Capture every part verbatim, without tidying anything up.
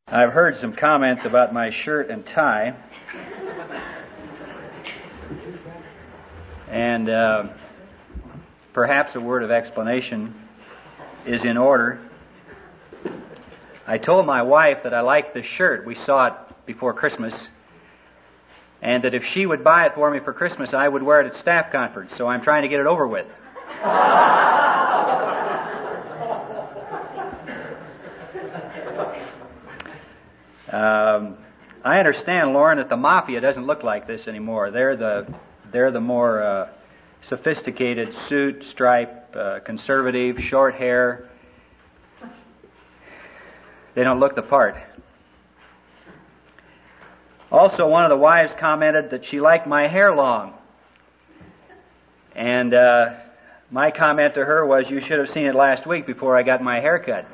I've heard some comments about my shirt and tie, and uh, perhaps a word of explanation is in order. I told my wife that I liked this shirt. We saw it before Christmas, and that if she would buy it for me for Christmas, I would wear it at staff conference, so I'm trying to get it over with. Um, I understand, Lauren, that the Mafia doesn't look like this anymore. They're the they're the more uh, sophisticated suit, stripe, uh, conservative, short hair. They don't look the part. Also, one of the wives commented that she liked my hair long. And uh, my comment to her was, you should have seen it last week before I got my hair cut.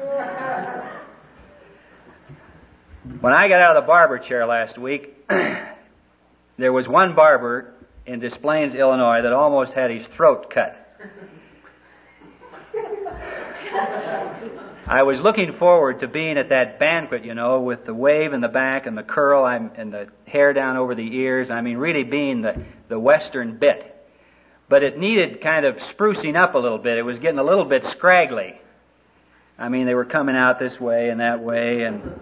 When I got out of the barber chair last week, there was one barber in Des Plaines, Illinois, that almost had his throat cut. I was looking forward to being at that banquet, you know, with the wave in the back and the curl I'm, and the hair down over the ears. I mean, really being the, the Western bit. But it needed kind of sprucing up a little bit. It was getting a little bit scraggly. I mean, they were coming out this way and that way, and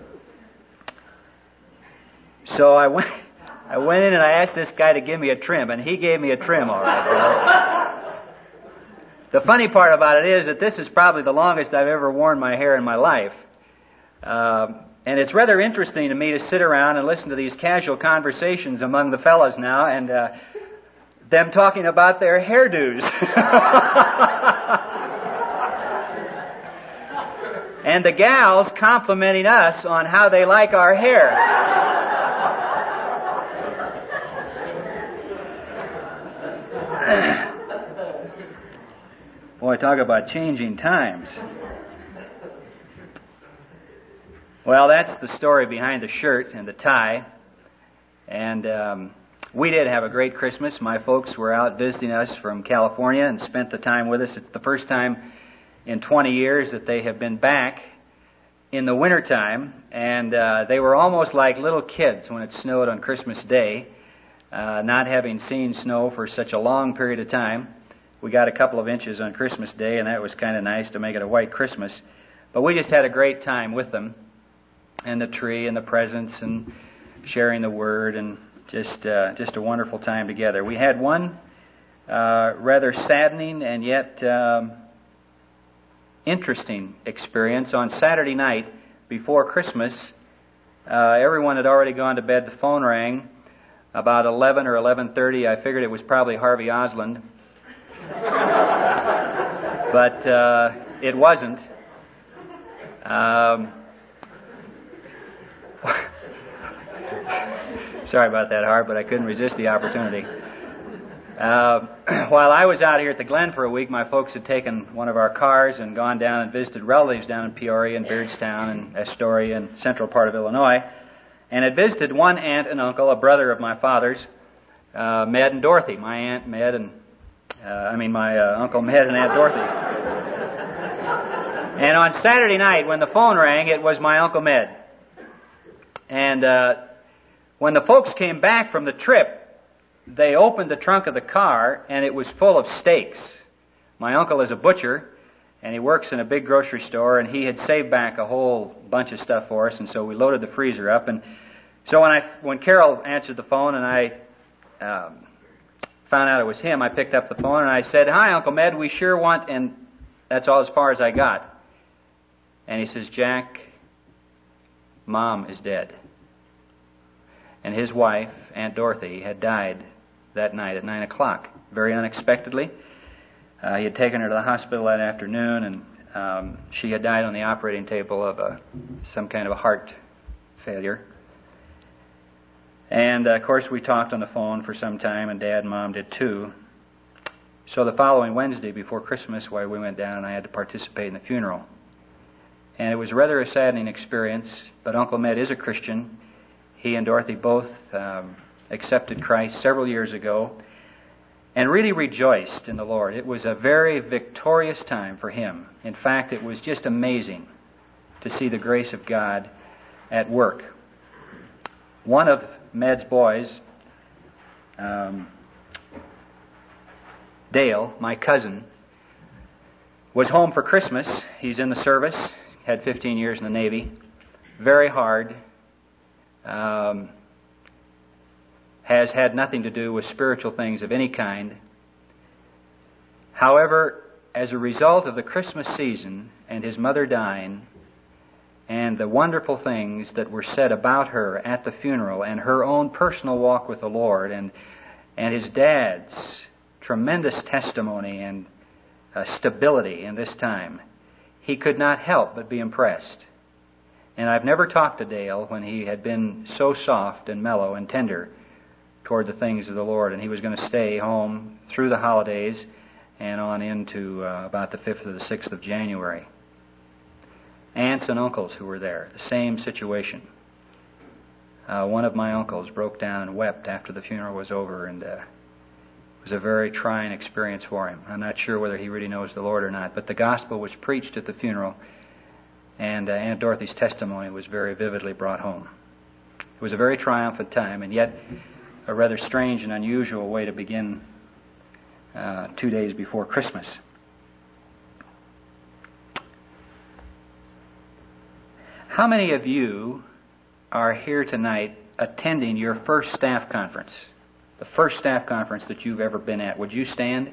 so I went, I went in and I asked this guy to give me a trim, and he gave me a trim, all right. Right? The funny part about it is that this is probably the longest I've ever worn my hair in my life. Uh, and it's rather interesting to me to sit around and listen to these casual conversations among the fellas now, and uh, them talking about their hairdos. And the gals complimenting us on how they like our hair. Boy, talk about changing times. Well, that's the story behind the shirt and the tie. And um, we did have a great Christmas. My folks were out visiting us from California and spent the time with us. It's the first time in twenty years that they have been back in the wintertime. And uh, they were almost like little kids when it snowed on Christmas Day, uh, not having seen snow for such a long period of time. We got a couple of inches on Christmas Day, and that was kind of nice to make it a white Christmas. But we just had a great time with them, and the tree and the presents and sharing the Word, and just uh, just a wonderful time together. We had one uh, rather saddening and yet um, interesting experience on Saturday night before Christmas. Uh, everyone had already gone to bed. The phone rang about eleven or eleven thirty. I figured it was probably Harvey Osland. But uh, it wasn't. Um, sorry about that, Harv, but I couldn't resist the opportunity. Uh, while I was out here at the Glen for a week, my folks had taken one of our cars and gone down and visited relatives down in Peoria and Beardstown and Astoria and central part of Illinois, and had visited one aunt and uncle, a brother of my father's, uh, Med and Dorothy, my aunt Med and Uh, I mean, my uh, Uncle Med and Aunt Dorothy. And on Saturday night, when the phone rang, it was my Uncle Med. And uh, when the folks came back from the trip, they opened the trunk of the car, and it was full of steaks. My uncle is a butcher, and he works in a big grocery store, and he had saved back a whole bunch of stuff for us, and so we loaded the freezer up. And so when I when Carol answered the phone, and I Um, found out it was him, I picked up the phone and I said, "Hi, Uncle Med, we sure want," and that's all as far as I got. And he says, "Jack, Mom is dead." And his wife, Aunt Dorothy, had died that night at nine o'clock, very unexpectedly. Uh, he had taken her to the hospital that afternoon, and um, she had died on the operating table of a, some kind of a heart failure. And, uh, of course, we talked on the phone for some time, and Dad and Mom did too. So the following Wednesday before Christmas, why we went down and I had to participate in the funeral. And it was rather a saddening experience, but Uncle Med is a Christian. He and Dorothy both um, accepted Christ several years ago and really rejoiced in the Lord. It was a very victorious time for him. In fact, it was just amazing to see the grace of God at work. One of Med's boys, um, Dale, my cousin, was home for Christmas. He's in the service, had fifteen years in the Navy. Very hard. Um, has had nothing to do with spiritual things of any kind. However, as a result of the Christmas season and his mother dying, and the wonderful things that were said about her at the funeral, and her own personal walk with the Lord, and and his dad's tremendous testimony and uh, stability in this time, he could not help but be impressed. And I've never talked to Dale when he had been so soft and mellow and tender toward the things of the Lord, and he was going to stay home through the holidays and on into uh, about the fifth or the sixth of January. Aunts and uncles who were there, the same situation. Uh, one of my uncles broke down and wept after the funeral was over, and uh, it was a very trying experience for him. I'm not sure whether he really knows the Lord or not, but the gospel was preached at the funeral, and uh, Aunt Dorothy's testimony was very vividly brought home. It was a very triumphant time, and yet a rather strange and unusual way to begin uh, two days before Christmas. How many of you are here tonight attending your first staff conference? The first staff conference that you've ever been at. Would you stand?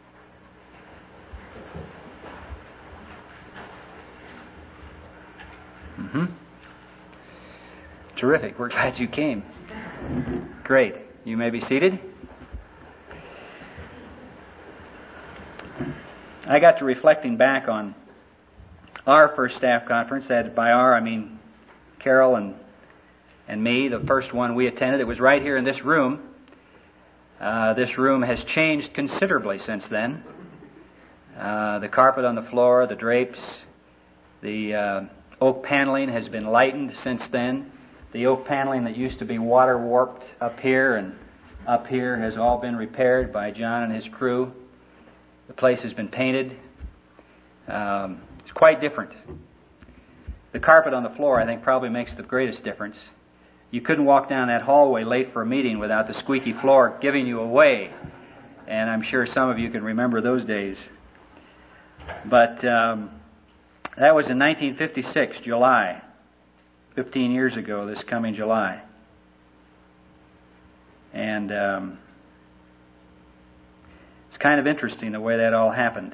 Mm-hmm. Terrific. We're glad you came. Great. You may be seated. I got to reflecting back on our first staff conference. That by our, I mean Carol and and me, the first one we attended. It was right here in this room. Uh, this room has changed considerably since then. Uh, the carpet on the floor, the drapes, the uh, oak paneling has been lightened since then. The oak paneling that used to be water warped up here and up here has all been repaired by John and his crew. The place has been painted. Um, it's quite different. The carpet on the floor, I think, probably makes the greatest difference. You couldn't walk down that hallway late for a meeting without the squeaky floor giving you away. And I'm sure some of you can remember those days. But um, that was in nineteen fifty-six, July. fifteen years ago, this coming July. And um, it's kind of interesting the way that all happened.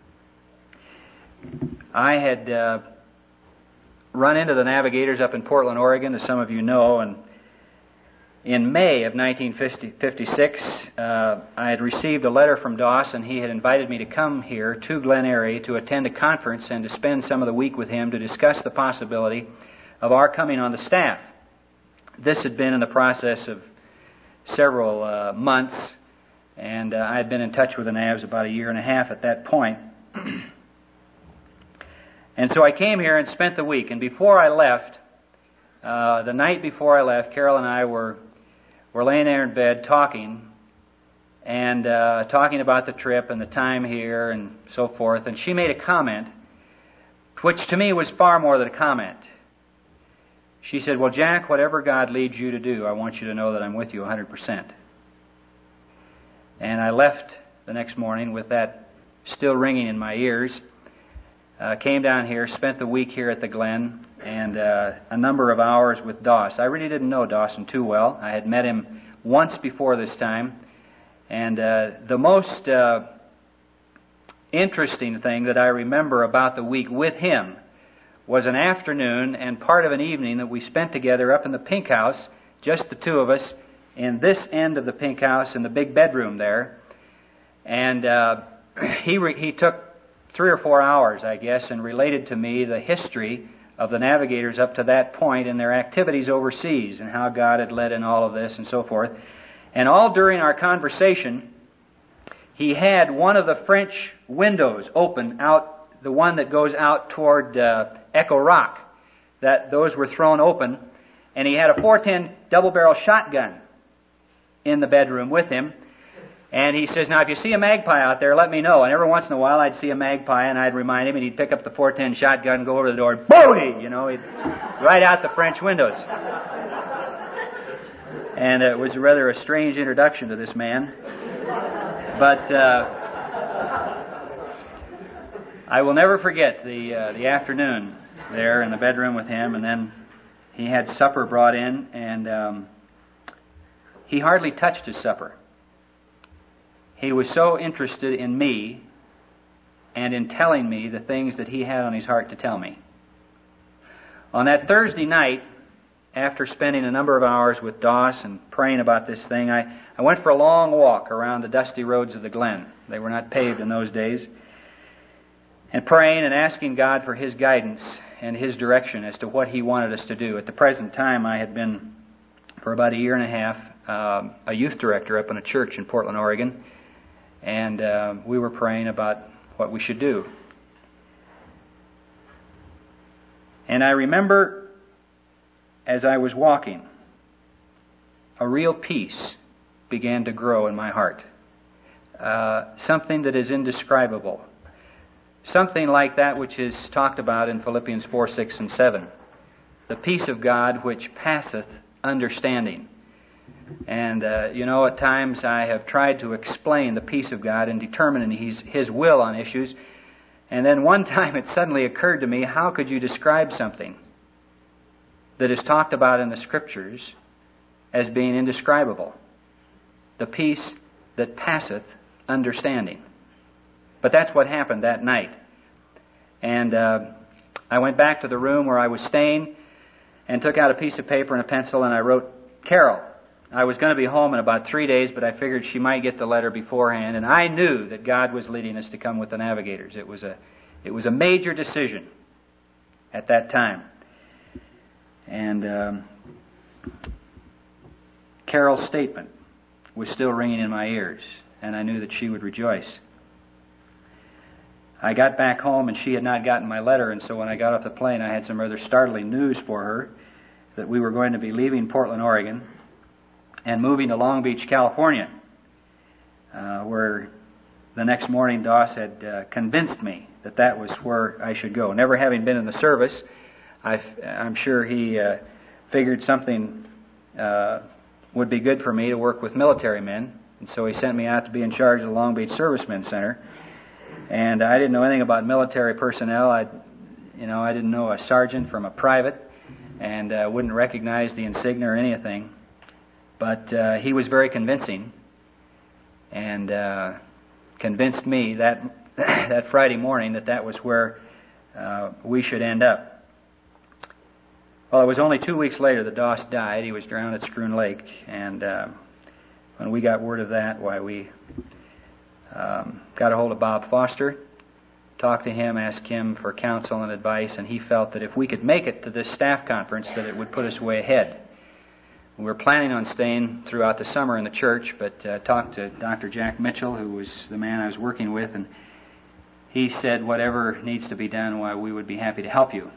I had uh, run into the Navigators up in Portland, Oregon, as some of you know, and in May of nineteen fifty-six, uh, I had received a letter from Doss, and he had invited me to come here to Glen Eyrie to attend a conference and to spend some of the week with him to discuss the possibility of our coming on the staff. This had been in the process of several uh, months, and uh, I had been in touch with the Navs about a year and a half at that point. And so I came here and spent the week. And before I left, uh, the night before I left, Carol and I were were laying there in bed talking, and uh, talking about the trip and the time here and so forth. And she made a comment, which to me was far more than a comment. She said, "Well, Jack, whatever God leads you to do, I want you to know that I'm with you one hundred percent. And I left the next morning with that still ringing in my ears. Uh, came down here, spent the week here at the Glen, and uh, a number of hours with Doss. I really didn't know Dawson too well. I had met him once before this time, and uh, the most uh, interesting thing that I remember about the week with him was an afternoon and part of an evening that we spent together up in the Pink House, just the two of us, in this end of the Pink House in the big bedroom there. And uh, he re- he took three or four hours, I guess, and related to me the history of the Navigators up to that point and their activities overseas and how God had led in all of this and so forth. And all during our conversation, he had one of the French windows open out, the one that goes out toward uh, Echo Rock. That those were thrown open, and he had a four ten double-barrel shotgun in the bedroom with him. And he says, now if you see a magpie out there, let me know. And every once in a while I'd see a magpie and I'd remind him, and he'd pick up the four ten shotgun and go over to the door, bowie! You know, he'd right out the French windows. And it was rather a strange introduction to this man. But uh, I will never forget the uh, the afternoon there in the bedroom with him, and then he had supper brought in, and um, he hardly touched his supper. He was so interested in me and in telling me the things that he had on his heart to tell me. On that Thursday night, after spending a number of hours with Doss and praying about this thing, I, I went for a long walk around the dusty roads of the Glen. They were not paved in those days. And praying and asking God for His guidance and His direction as to what He wanted us to do. At the present time, I had been, for about a year and a half, uh, a youth director up in a church in Portland, Oregon. And uh, we were praying about what we should do. And I remember, as I was walking, a real peace began to grow in my heart. Uh, something that is indescribable. Something like that which is talked about in Philippians four, six, and seven. The peace of God which passeth understanding. And, uh, you know, at times I have tried to explain the peace of God and determining His, His will on issues. And then one time it suddenly occurred to me, how could you describe something that is talked about in the Scriptures as being indescribable? The peace that passeth understanding. But that's what happened that night. And uh, I went back to the room where I was staying and took out a piece of paper and a pencil, and I wrote, Carol. I was going to be home in about three days, but I figured she might get the letter beforehand, and I knew that God was leading us to come with the Navigators. It was a, it was a major decision at that time. And um, Carol's statement was still ringing in my ears, and I knew that she would rejoice. I got back home, and she had not gotten my letter, and so when I got off the plane, I had some rather startling news for her, that we were going to be leaving Portland, Oregon, and moving to Long Beach, California, uh, where the next morning Doss had uh, convinced me that that was where I should go. Never having been in the service, I've, I'm sure he uh, figured something uh, would be good for me to work with military men, and so he sent me out to be in charge of the Long Beach Servicemen Center. And I didn't know anything about military personnel. I, you know, I didn't know a sergeant from a private, and uh, wouldn't recognize the insignia or anything. But uh, he was very convincing, and uh, convinced me that that Friday morning that that was where uh, we should end up. Well, it was only two weeks later that Doss died. He was drowned at Schroon Lake, and uh, when we got word of that, why we um, got a hold of Bob Foster, talked to him, asked him for counsel and advice, and he felt that if we could make it to this staff conference, that it would put us way ahead. We were planning on staying throughout the summer in the church, but uh, talked to Doctor Jack Mitchell, who was the man I was working with, and he said whatever needs to be done, why we would be happy to help you.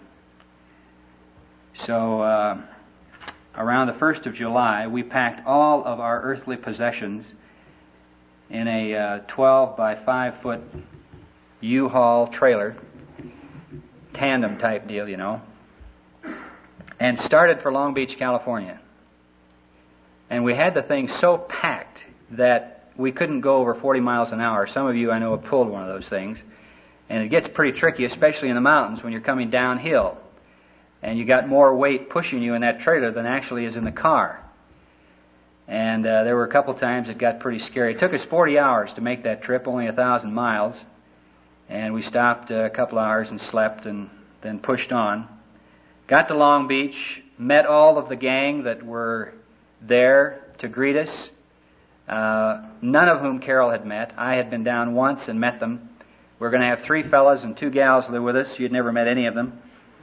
So uh, around the first of July, we packed all of our earthly possessions in a uh, twelve by five foot U-Haul trailer, tandem type deal, you know, and started for Long Beach, California. And we had the thing so packed that we couldn't go over forty miles an hour. Some of you, I know, have pulled one of those things. And it gets pretty tricky, especially in the mountains when you're coming downhill. And you got more weight pushing you in that trailer than actually is in the car. And uh, there were a couple times it got pretty scary. It took us forty hours to make that trip, only a thousand miles. And we stopped uh, a couple hours and slept and then pushed on. Got to Long Beach, met all of the gang that were there to greet us, uh, none of whom Carol had met. I had been down once and met them. We're going to have three fellas and two gals live with us. You'd never met any of them.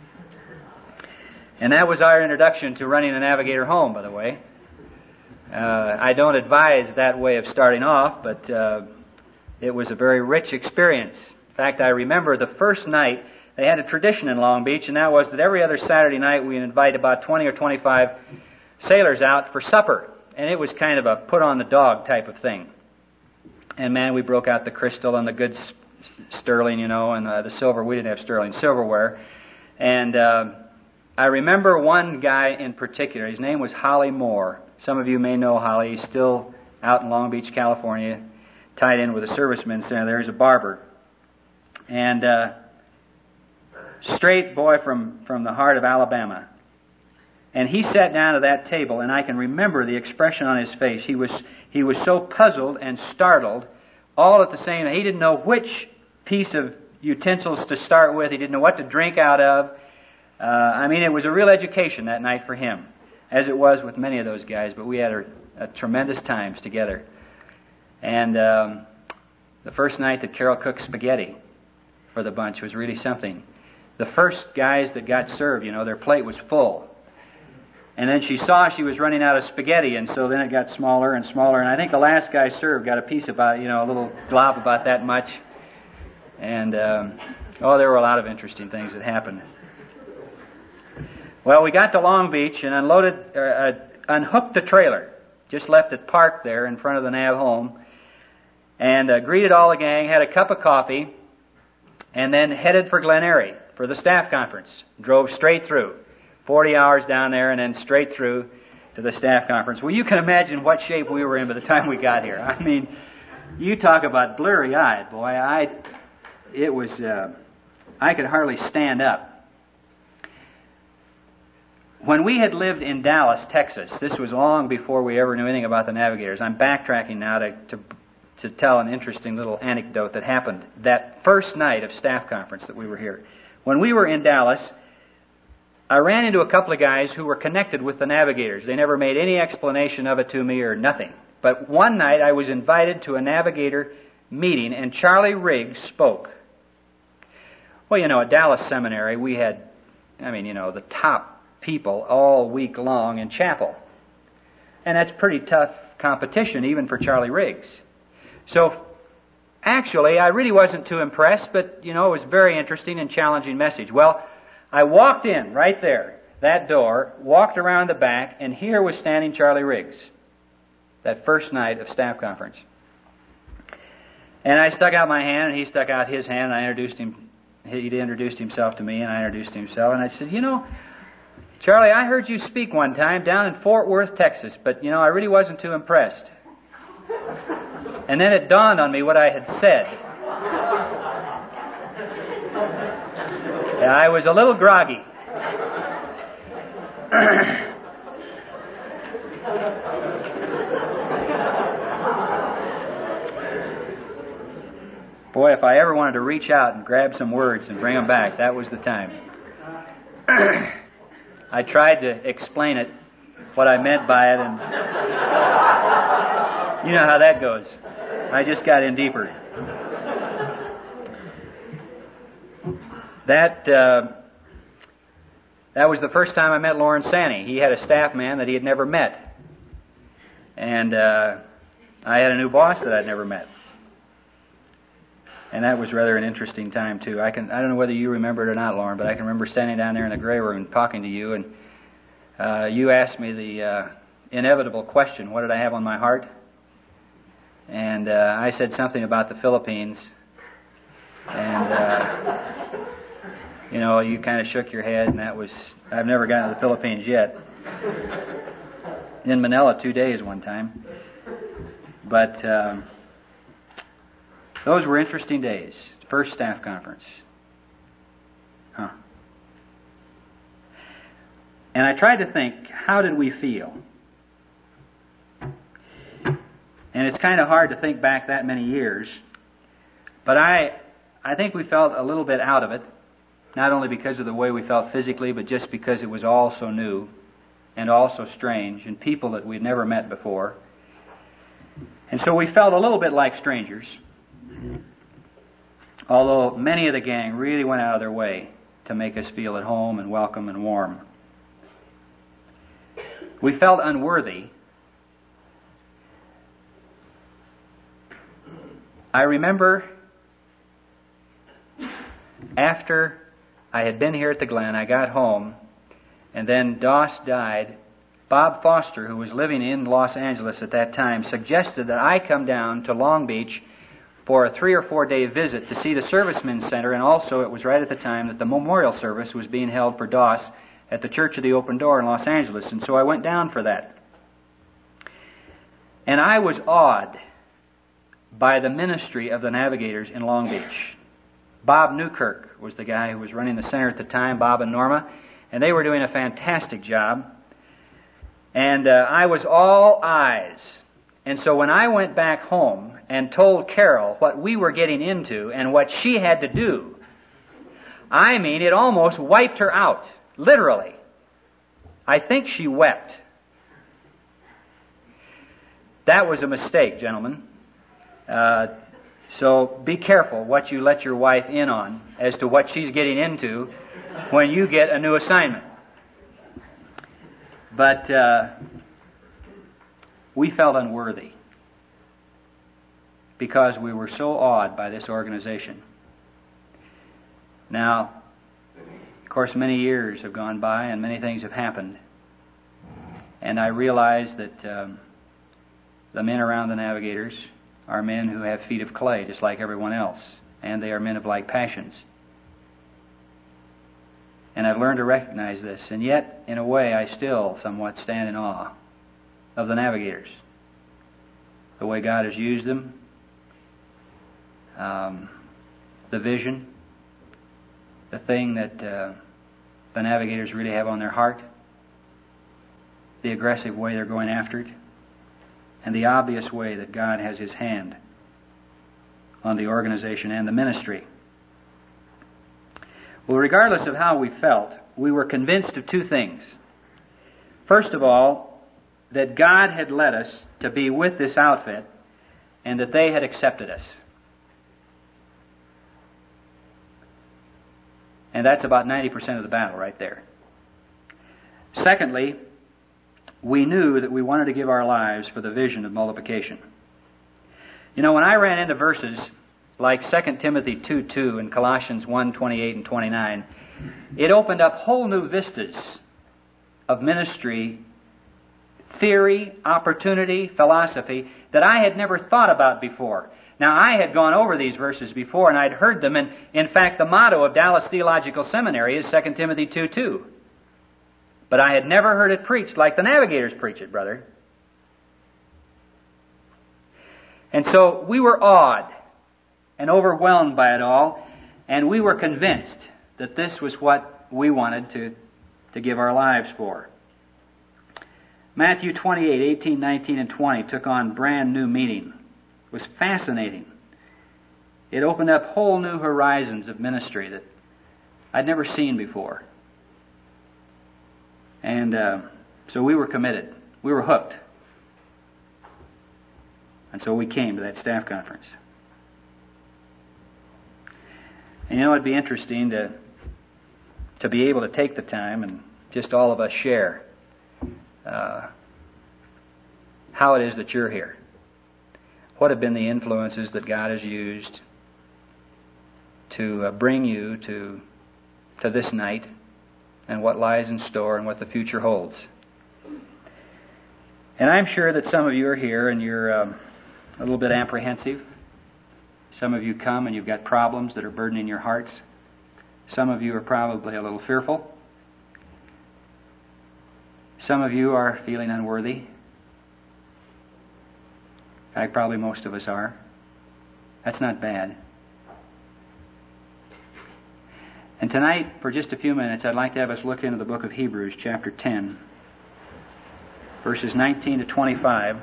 And that was our introduction to running a Navigator home, by the way. Uh, I don't advise that way of starting off, but uh, it was a very rich experience. In fact, I remember the first night, they had a tradition in Long Beach, and that was that every other Saturday night we would invite about twenty or twenty-five sailors out for supper. And it was kind of a put-on-the-dog type of thing. And man, we broke out the crystal and the good s- sterling, you know, and uh, the silver. We didn't have sterling silverware. And uh, I remember one guy in particular. His name was Holly Moore. Some of you may know Holly. He's still out in Long Beach, California, tied in with a serviceman center. There's a barber. And uh, straight boy from, from the heart of Alabama. And he sat down at that table, and I can remember the expression on his face. He was he was so puzzled and startled, all at the same time. He didn't know which piece of utensils to start with. He didn't know what to drink out of. Uh, I mean, it was a real education that night for him, as it was with many of those guys. But we had a, a tremendous times together. And um, the first night that Carol cooked spaghetti for the bunch was really something. The first guys that got served, you know, their plate was full. And then she saw she was running out of spaghetti, and so then it got smaller and smaller. And I think the last guy served got a piece about, you know, a little glob about that much. And, um, oh, there were a lot of interesting things that happened. Well, we got to Long Beach and unloaded, uh, uh, unhooked the trailer. Just left it parked there in front of the Nav home. And uh, greeted all the gang, had a cup of coffee, and then headed for Glen Eyrie for the staff conference. Drove straight through. forty hours down there and then straight through to the staff conference. Well, you can imagine what shape we were in by the time we got here. I mean, you talk about blurry-eyed, boy. I, it was, uh, I could hardly stand up. When we had lived in Dallas, Texas, this was long before we ever knew anything about the Navigators. I'm backtracking now to, to, to tell an interesting little anecdote that happened that first night of staff conference that we were here. When we were in Dallas, I ran into a couple of guys who were connected with the Navigators. They never made any explanation of it to me or nothing. But one night I was invited to a Navigator meeting, and Charlie Riggs spoke. Well, you know, at Dallas Seminary we had, I mean, you know, the top people all week long in chapel. And that's pretty tough competition even for Charlie Riggs. So actually I really wasn't too impressed, but, you know, it was a very interesting and challenging message. Well, I walked in right there, that door, walked around the back, and here was standing Charlie Riggs, that first night of staff conference. And I stuck out my hand, and he stuck out his hand, and I introduced him. He introduced himself to me, and I introduced himself, and I said, you know, Charlie, I heard you speak one time down in Fort Worth, Texas, but, you know, I really wasn't too impressed. And then it dawned on me what I had said. I was a little groggy. Boy, if I ever wanted to reach out and grab some words and bring them back, that was the time. I tried to explain it, what I meant by it, and you know how that goes. I just got in deeper. That uh, that was the first time I met Lawrence Sanney. He had a staff man that he had never met. And uh, I had a new boss that I'd never met. And that was rather an interesting time, too. I can I don't know whether you remember it or not, Lauren, but I can remember standing down there in the gray room talking to you, and uh, you asked me the uh, inevitable question, what did I have on my heart? And uh, I said something about the Philippines. And... Uh, You know, you kind of shook your head, and that was... I've never gotten to the Philippines yet. In Manila, two days one time. But um, those were interesting days. First staff conference. Huh. And I tried to think, how did we feel? And it's kind of hard to think back that many years. But I, I think we felt a little bit out of it. Not only because of the way we felt physically, but just because it was all so new and all so strange, and people that we'd never met before. And so we felt a little bit like strangers, although many of the gang really went out of their way to make us feel at home and welcome and warm. We felt unworthy. I remember after I had been here at the Glen, I got home, and then Doss died Bob Foster, who was living in Los Angeles at that time, suggested that I come down to Long Beach for a three or four day visit to see the Servicemen's Center, and also it was right at the time that the memorial service was being held for Doss at the Church of the Open Door in Los Angeles, and so I went down for that. And I was awed by the ministry of the Navigators in Long Beach. Bob Newkirk was the guy who was running the center at the time, Bob and Norma, and they were doing a fantastic job. And uh, I was all eyes. And so when I went back home and told Carol what we were getting into and what she had to do, I mean, it almost wiped her out, literally. I think she wept. That was a mistake, gentlemen. Uh, so be careful what you let your wife in on as to what she's getting into when you get a new assignment. But uh, we felt unworthy because we were so awed by this organization. Now, of course, many years have gone by and many things have happened. And I realize that um, the men around the Navigators are men who have feet of clay, just like everyone else, and they are men of like passions. And I've learned to recognize this, and yet, in a way, I still somewhat stand in awe of the Navigators. The way God has used them, um, the vision, the thing that uh, the Navigators really have on their heart, the aggressive way they're going after it, and the obvious way that God has His hand on the organization and the ministry. Well, regardless of how we felt, we were convinced of two things. First of all, that God had led us to be with this outfit and that they had accepted us. And that's about ninety percent of the battle right there. Secondly, we knew that we wanted to give our lives for the vision of multiplication. You know, when I ran into verses like Second Timothy two two and Colossians one twenty-eight and twenty-nine, it opened up whole new vistas of ministry, theory, opportunity, philosophy that I had never thought about before. Now, I had gone over these verses before and I'd heard them, and in fact the motto of Dallas Theological Seminary is Second Timothy two two. But I had never heard it preached like the Navigators preach it, brother. And so we were awed and overwhelmed by it all, and we were convinced that this was what we wanted to, to give our lives for. Matthew twenty-eight, eighteen, nineteen, and twenty took on brand new meaning. It was fascinating. It opened up whole new horizons of ministry that I'd never seen before. And uh, so we were committed. We were hooked. And so we came to that staff conference. And you know, it'd be interesting to to be able to take the time and just all of us share uh, how it is that you're here. What have been the influences that God has used to uh, bring you to to this night, and what lies in store and what the future holds. And I'm sure that some of you are here and you're um, a little bit apprehensive. Some of you come and you've got problems that are burdening your hearts. Some of you are probably a little fearful. Some of you are feeling unworthy. In fact, probably most of us are. That's not bad. And tonight, for just a few minutes, I'd like to have us look into the book of Hebrews, chapter ten, verses nineteen to twenty-five.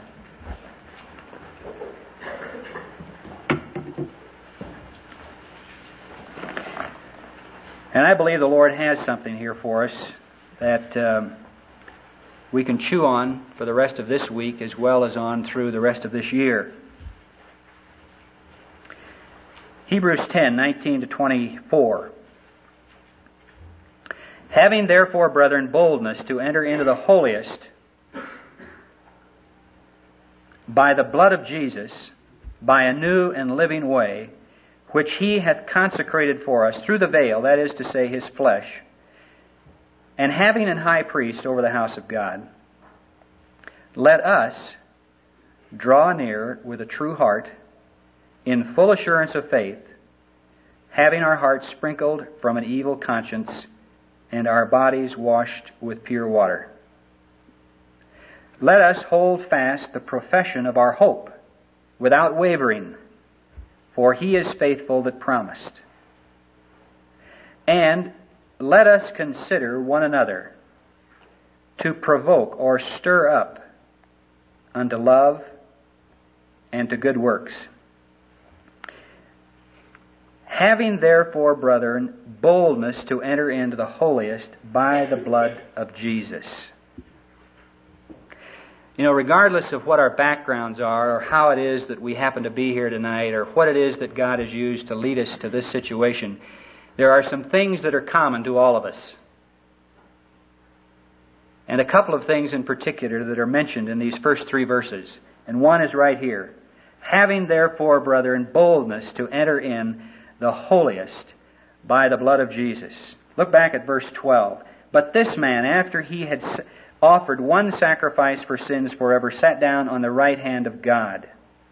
And I believe the Lord has something here for us that um, we can chew on for the rest of this week as well as on through the rest of this year. Hebrews ten, nineteen to twenty-four. Having therefore, brethren, boldness to enter into the holiest by the blood of Jesus, by a new and living way, which He hath consecrated for us through the veil, that is to say, His flesh, and having an high priest over the house of God, let us draw near with a true heart, in full assurance of faith, having our hearts sprinkled from an evil conscience and our bodies washed with pure water. Let us hold fast the profession of our hope without wavering, for He is faithful that promised. And let us consider one another to provoke or stir up unto love and to good works. Having therefore, brethren, boldness to enter into the holiest by the blood of Jesus. You know, regardless of what our backgrounds are, or how it is that we happen to be here tonight, or what it is that God has used to lead us to this situation, there are some things that are common to all of us. And a couple of things in particular that are mentioned in these first three verses. And one is right here. Having therefore, brethren, boldness to enter in the holiest by the blood of Jesus. Look back at verse twelve. But this man, after he had offered one sacrifice for sins forever, sat down on the right hand of God.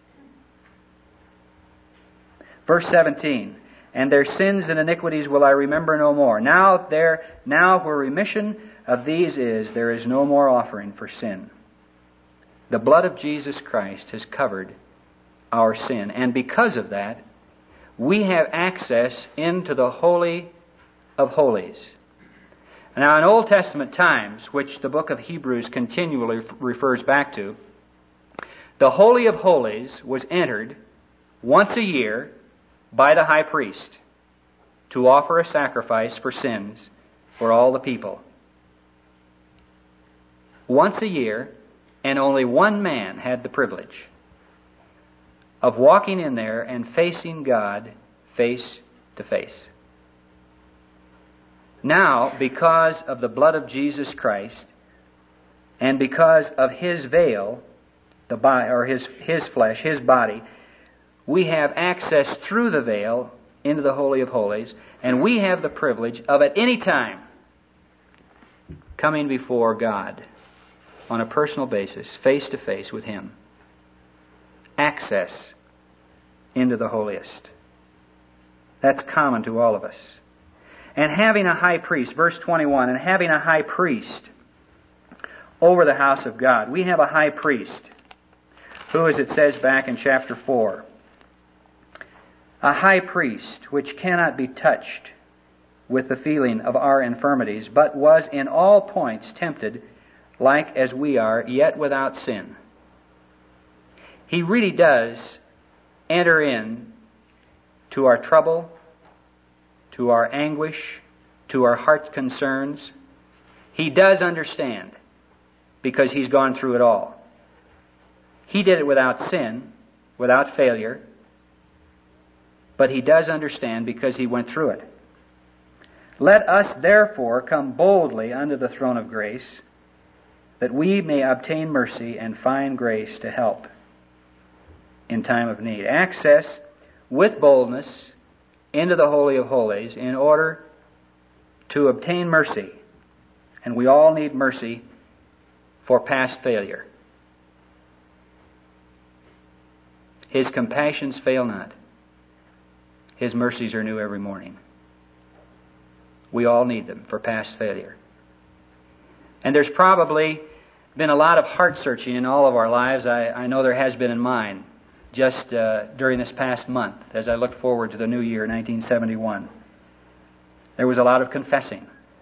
Verse seventeen. And their sins and iniquities will I remember no more. Now there, now where remission of these is, there is no more offering for sin. The blood of Jesus Christ has covered our sin, and because of that, we have access into the Holy of Holies. Now, in Old Testament times, which the book of Hebrews continually refers back to, the Holy of Holies was entered once a year by the high priest to offer a sacrifice for sins for all the people. Once a year, and only one man had the privilege of walking in there and facing God face to face. Now, because of the blood of Jesus Christ, and because of His veil, the body, or His His flesh, His body, we have access through the veil into the Holy of Holies, and we have the privilege of at any time coming before God on a personal basis, face to face with Him. Access into the holiest. That's common to all of us. And having a high priest, verse twenty-one, and having a high priest over the house of God. We have a high priest who, as it says back in chapter four, a high priest which cannot be touched with the feeling of our infirmities, but was in all points tempted like as we are, yet without sin. He really does enter in to our trouble, to our anguish, to our heart's concerns. He does understand because He's gone through it all. He did it without sin, without failure, but He does understand because He went through it. Let us therefore come boldly unto the throne of grace, that we may obtain mercy and find grace to help in time of need. Access with boldness into the Holy of Holies in order to obtain mercy. And we all need mercy for past failure. His compassions fail not. His mercies are new every morning. We all need them for past failure. And there's probably been a lot of heart searching in all of our lives. I, I know there has been in mine just uh, during this past month as I looked forward to the new year, nineteen seventy-one. There was a lot of confessing.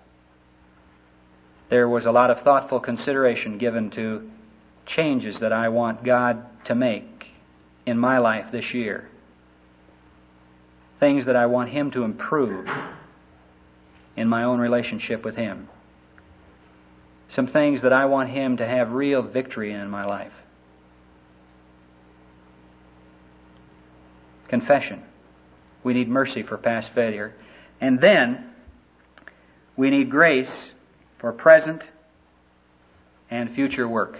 There was a lot of thoughtful consideration given to changes that I want God to make in my life this year. Things that I want Him to improve in my own relationship with Him. Some things that I want Him to have real victory in in my life. Confession. We need mercy for past failure. And then we need grace for present and future work.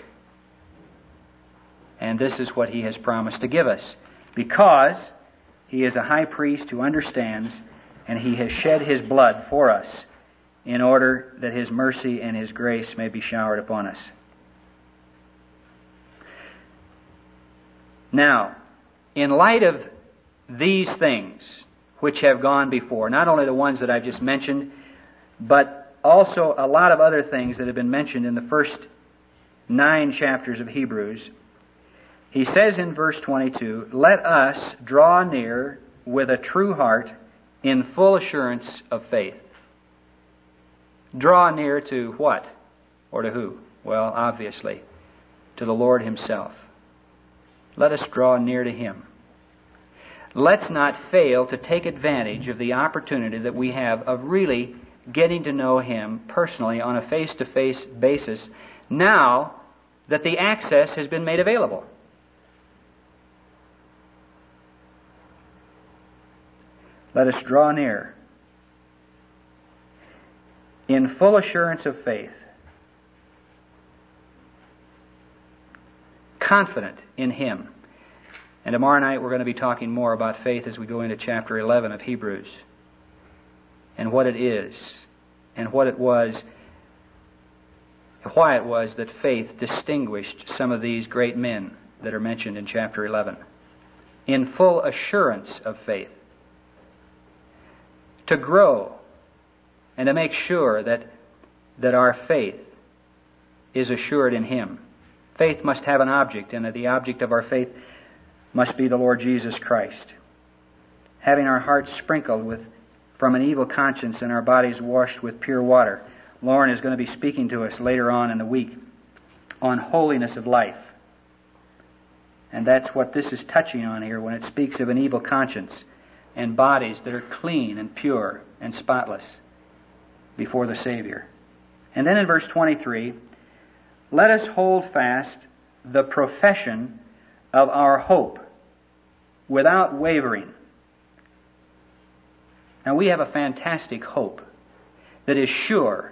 And this is what He has promised to give us, because He is a high priest who understands, and He has shed His blood for us in order that His mercy and His grace may be showered upon us. Now, in light of these things which have gone before, not only the ones that I've just mentioned, but also a lot of other things that have been mentioned in the first nine chapters of Hebrews, he says in verse twenty-two, "Let us draw near with a true heart in full assurance of faith." Draw near to what? Or to who? Well, obviously, to the Lord Himself. Let us draw near to Him. Let's not fail to take advantage of the opportunity that we have of really getting to know Him personally on a face-to-face basis now that the access has been made available. Let us draw near in full assurance of faith, confident in Him. And tomorrow night we're going to be talking more about faith as we go into chapter eleven of Hebrews, and what it is, and what it was, why it was that faith distinguished some of these great men that are mentioned in chapter eleven. In full assurance of faith. To grow and to make sure that, that our faith is assured in Him. Faith must have an object, and the object of our faith must be the Lord Jesus Christ. Having our hearts sprinkled with from an evil conscience and our bodies washed with pure water. Lauren is going to be speaking to us later on in the week on holiness of life. And that's what this is touching on here when it speaks of an evil conscience and bodies that are clean and pure and spotless before the Savior. And then in verse twenty-three, let us hold fast the profession of our hope without wavering. Now we have a fantastic hope that is sure.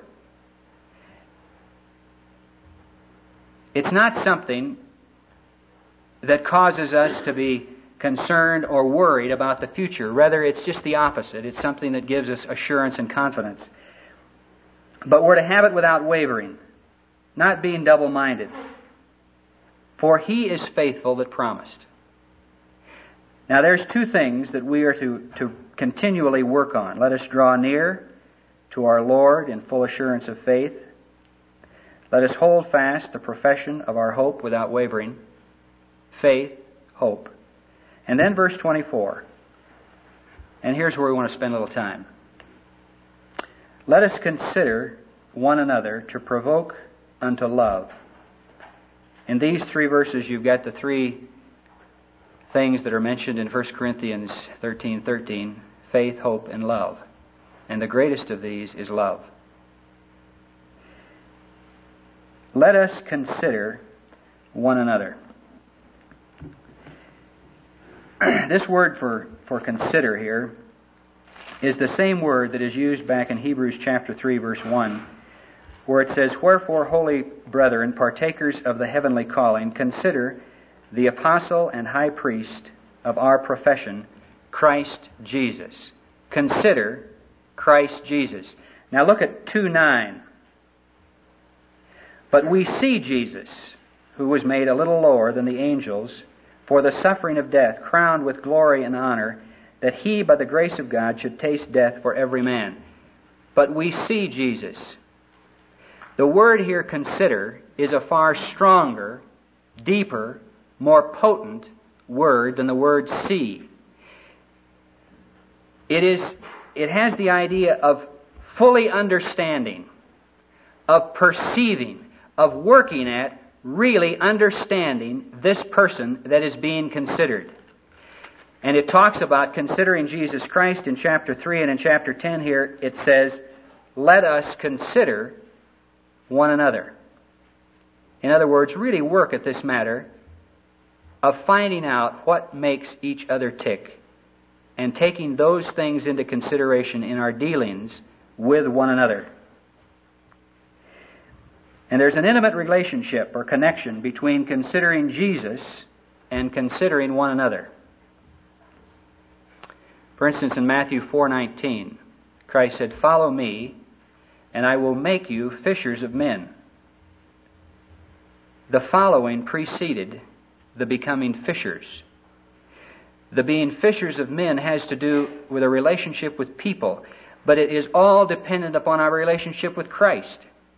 It's not something that causes us to be concerned or worried about the future. Rather, it's just the opposite. It's something that gives us assurance and confidence. But we're to have it without wavering, not being double-minded. For He is faithful that promised. Now there's two things that we are to, to continually work on. Let us draw near to our Lord in full assurance of faith. Let us hold fast the profession of our hope without wavering. Faith, hope. And then verse twenty-four. And here's where we want to spend a little time. Let us consider one another to provoke unto love. In these three verses, you've got the three things that are mentioned in First Corinthians thirteen thirteen, faith, hope, and love. And the greatest of these is love. Let us consider one another. This word for, for consider here is the same word that is used back in Hebrews chapter three, verse one, where it says, "Wherefore, holy brethren, partakers of the heavenly calling, consider the apostle and high priest of our profession, Christ Jesus." Consider Christ Jesus. Now look at two nine. "But we see Jesus, who was made a little lower than the angels, for the suffering of death, crowned with glory and honor, that He, by the grace of God, should taste death for every man." But we see Jesus. The word here, consider, is a far stronger, deeper, more potent word than the word see. It is, it has the idea of fully understanding, of perceiving, of working at, really understanding this person that is being considered. And it talks about considering Jesus Christ in chapter three, and in chapter ten here it says, let us consider one another. In other words, really work at this matter of finding out what makes each other tick and taking those things into consideration in our dealings with one another. And there's an intimate relationship or connection between considering Jesus and considering one another. For instance, in Matthew four nineteen, Christ said, "Follow me, and I will make you fishers of men." The following preceded the becoming fishers. The being fishers of men has to do with a relationship with people, but it is all dependent upon our relationship with Christ.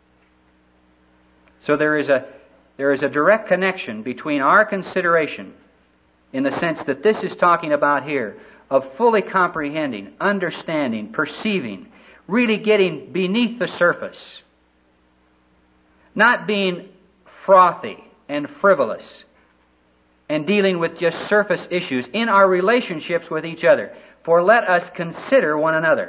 So there is a there is a direct connection between our consideration, in the sense that this is talking about here, of fully comprehending, understanding, perceiving, really getting beneath the surface, not being frothy and frivolous, and dealing with just surface issues in our relationships with each other. For let us consider one another.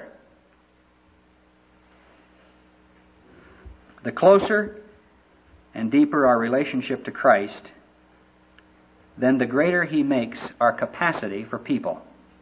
The closer and deeper our relationship to Christ, then the greater He makes our capacity for people.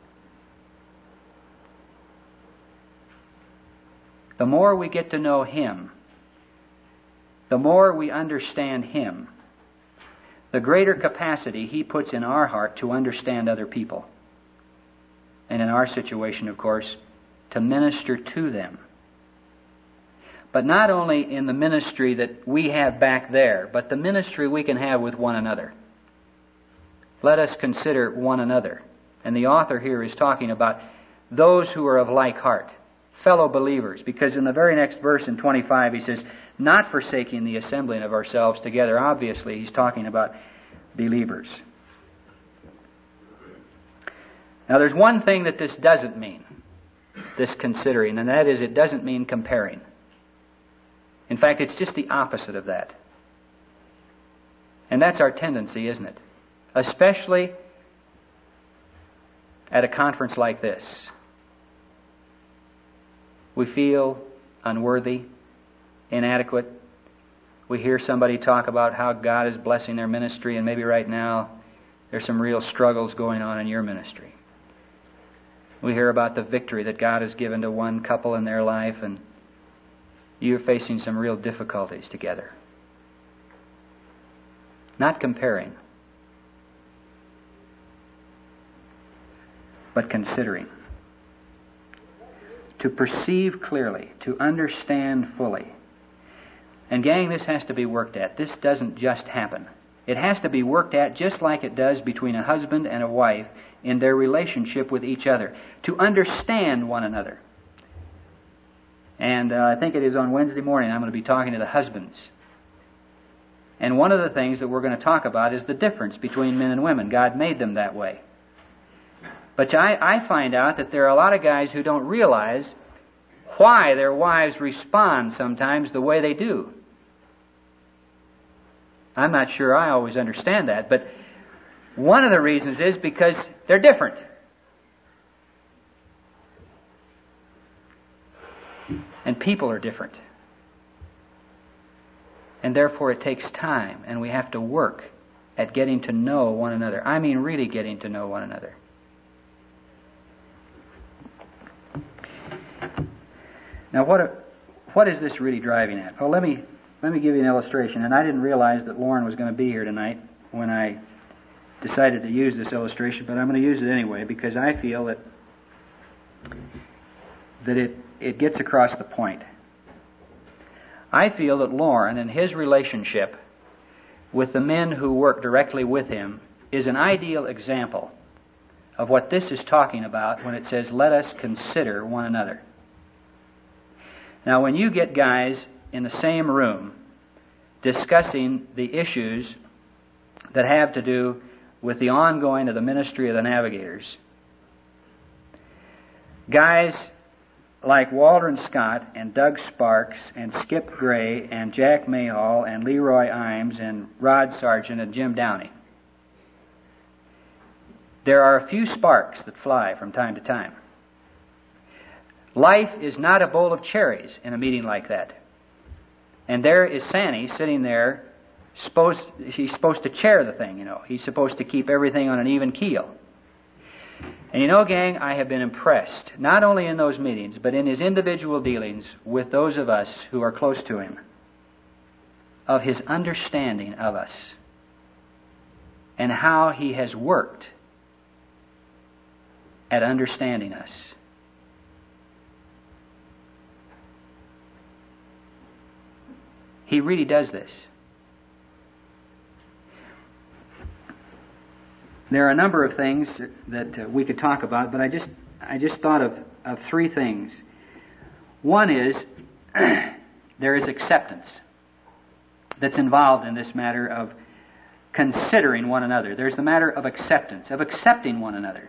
The more we get to know Him, the more we understand Him, the greater capacity He puts in our heart to understand other people. And in our situation, of course, to minister to them. But not only in the ministry that we have back there, but the ministry we can have with one another. Let us consider one another. And the author here is talking about those who are of like heart, fellow believers, because in the very next verse in twenty-five he says, not forsaking the assembling of ourselves together. Obviously he's talking about believers. Now there's one thing that this doesn't mean, this considering, and that is it doesn't mean comparing. In fact, it's just the opposite of that. And that's our tendency, isn't it? Especially at a conference like this. We feel unworthy, inadequate. We hear somebody talk about how God is blessing their ministry, and maybe right now there's some real struggles going on in your ministry. We hear about the victory that God has given to one couple in their life, and you're facing some real difficulties together. Not comparing, but considering. To perceive clearly, to understand fully. And gang, this has to be worked at. This doesn't just happen. It has to be worked at just like it does between a husband and a wife in their relationship with each other. To understand one another. And uh, I think it is on Wednesday morning I'm going to be talking to the husbands. And one of the things that we're going to talk about is the difference between men and women. God made them that way. But I, I find out that there are a lot of guys who don't realize why their wives respond sometimes the way they do. I'm not sure I always understand that, but one of the reasons is because they're different. And people are different. And therefore it takes time, and we have to work at getting to know one another. I mean really getting to know one another. Now, what what is this really driving at? Well, let me let me give you an illustration. And I didn't realize that Lauren was going to be here tonight when I decided to use this illustration, but I'm going to use it anyway because I feel that that it, it gets across the point. I feel that Lauren and his relationship with the men who work directly with him is an ideal example of what this is talking about when it says, let us consider one another. Now, when you get guys in the same room discussing the issues that have to do with the ongoing of the ministry of the Navigators, guys like Waldron Scott and Doug Sparks and Skip Gray and Jack Mayhall and Leroy Imes and Rod Sargent and Jim Downey, there are a few sparks that fly from time to time. Life is not a bowl of cherries in a meeting like that. And there is Sanny sitting there, supposed he's supposed to chair the thing, you know. He's supposed to keep everything on an even keel. And you know, gang, I have been impressed, not only in those meetings, but in his individual dealings with those of us who are close to him, of his understanding of us and how he has worked at understanding us. He really does this. There are a number of things that uh, we could talk about, but I just I just thought of, of three things. One is there is acceptance that's involved in this matter of considering one another. There's the matter of acceptance, of accepting one another.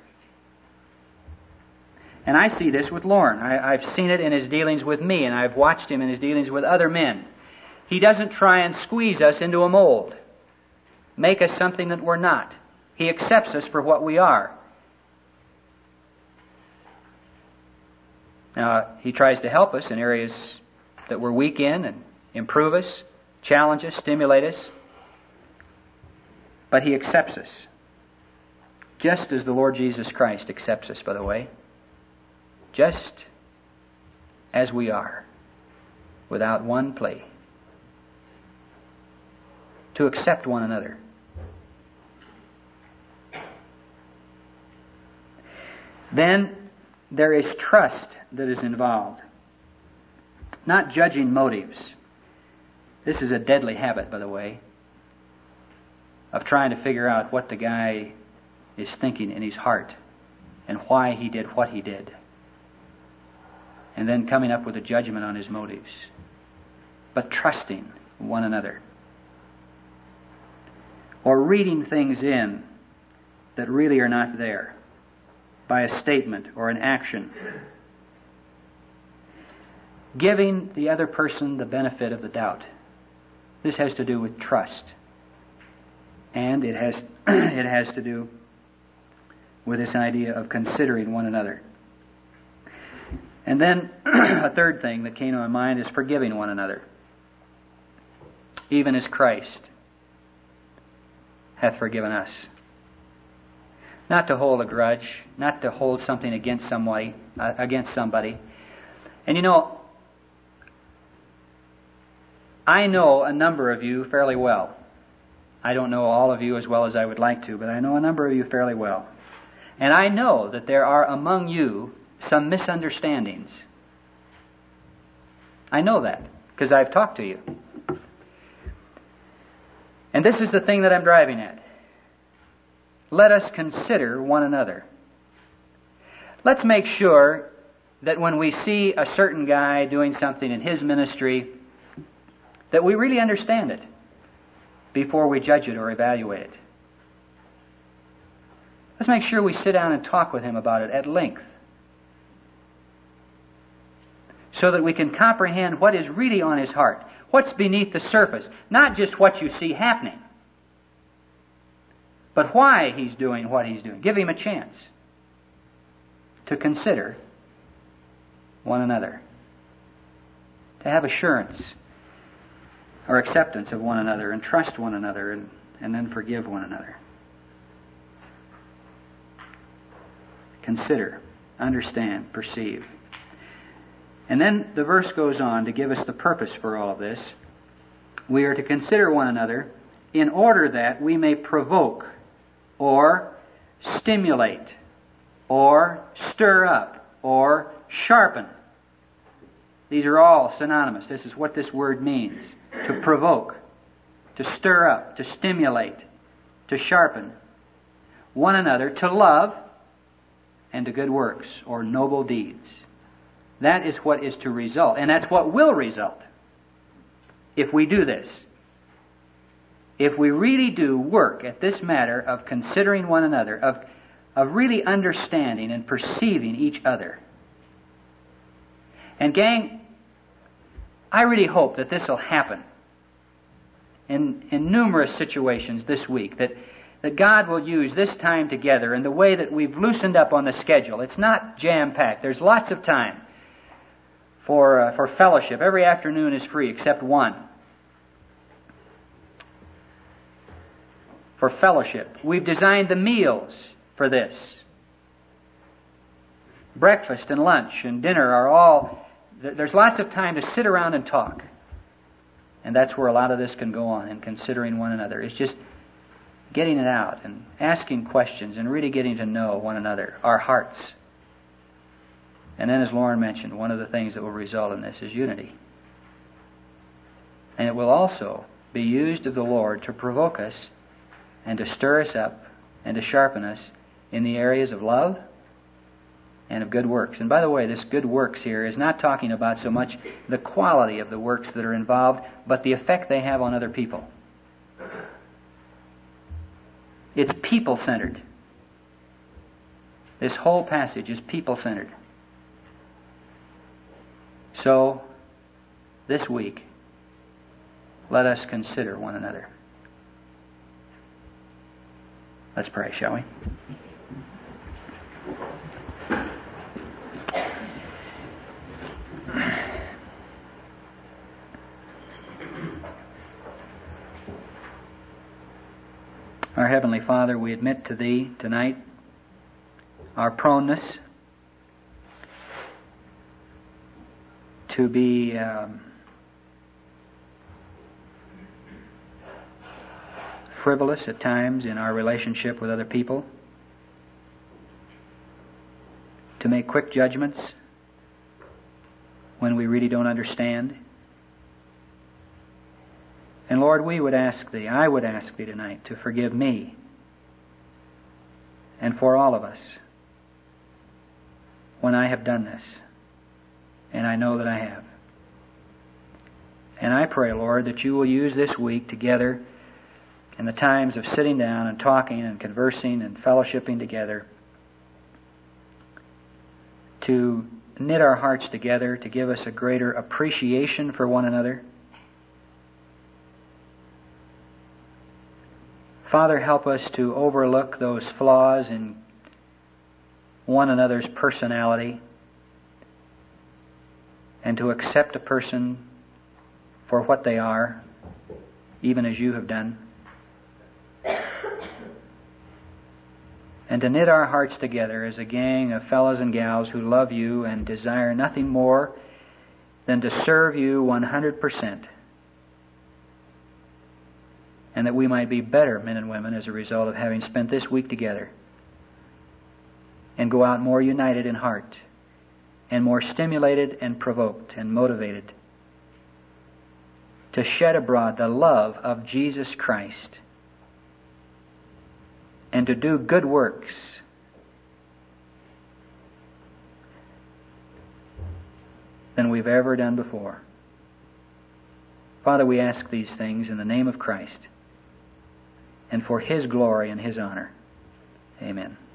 And I see this with Lorne. I, I've seen it in his dealings with me, and I've watched him in his dealings with other men. He doesn't try and squeeze us into a mold, make us something that we're not. He accepts us for what we are. Now, he tries to help us in areas that we're weak in and improve us, challenge us, stimulate us. But he accepts us, just as the Lord Jesus Christ accepts us, by the way, just as we are, without one plea. To accept one another. Then there is trust that is involved. Not judging motives. This is a deadly habit, by the way, of trying to figure out what the guy is thinking in his heart and why he did what he did. And then coming up with a judgment on his motives. But trusting one another. Or reading things in that really are not there by a statement or an action. Giving the other person the benefit of the doubt. This has to do with trust. And it has it has to do with this idea of considering one another. And then a third thing that came to my mind is forgiving one another. Even as Christ hath forgiven us. Not to hold a grudge, not to hold something against somebody, uh, against somebody. And you know, I know a number of you fairly well. I don't know all of you as well as I would like to, but I know a number of you fairly well. And I know that there are among you some misunderstandings. I know that, because I've talked to you. And this is the thing that I'm driving at. Let us consider one another. Let's make sure that when we see a certain guy doing something in his ministry, that we really understand it before we judge it or evaluate it. Let's make sure we sit down and talk with him about it at length, so that we can comprehend what is really on his heart, what's beneath the surface, not just what you see happening, but why he's doing what he's doing. Give him a chance to consider one another, to have assurance or acceptance of one another, and trust one another, and, and then forgive one another. Consider, understand, perceive. And then the verse goes on to give us the purpose for all of this. We are to consider one another in order that we may provoke or stimulate or stir up or sharpen. These are all synonymous. This is what this word means. To provoke, to stir up, to stimulate, to sharpen one another to love and to good works or noble deeds. That is what is to result, and that's what will result if we do this. If we really do work at this matter of considering one another, of, of really understanding and perceiving each other. And gang, I really hope that this will happen in, in numerous situations this week, that, that God will use this time together in the way that we've loosened up on the schedule. It's not jam-packed. There's lots of time for uh, for fellowship. Every afternoon is free except one. For fellowship. We've designed the meals for this. Breakfast and lunch and dinner are all... There's lots of time to sit around and talk. And that's where a lot of this can go on, in considering one another. It's just getting it out and asking questions and really getting to know one another, our hearts. And then, as Lauren mentioned, one of the things that will result in this is unity. And it will also be used of the Lord to provoke us and to stir us up and to sharpen us in the areas of love and of good works. And by the way, this good works here is not talking about so much the quality of the works that are involved, but the effect they have on other people. It's people-centered. This whole passage is people-centered. So, this week, let us consider one another. Let's pray, shall we? Our Heavenly Father, we admit to Thee tonight our proneness to be um, frivolous at times in our relationship with other people, to make quick judgments when we really don't understand. And Lord, we would ask Thee, I would ask Thee tonight to forgive me and for all of us when I have done this. And I know that I have. And I pray, Lord, that You will use this week together in the times of sitting down and talking and conversing and fellowshipping together to knit our hearts together, to give us a greater appreciation for one another. Father, help us to overlook those flaws in one another's personality and to accept a person for what they are, even as You have done. And to knit our hearts together as a gang of fellows and gals who love You and desire nothing more than to serve You one hundred percent. And that we might be better men and women as a result of having spent this week together, and go out more united in heart, and more stimulated and provoked and motivated to shed abroad the love of Jesus Christ and to do good works than we've ever done before. Father, we ask these things in the name of Christ and for His glory and His honor. Amen.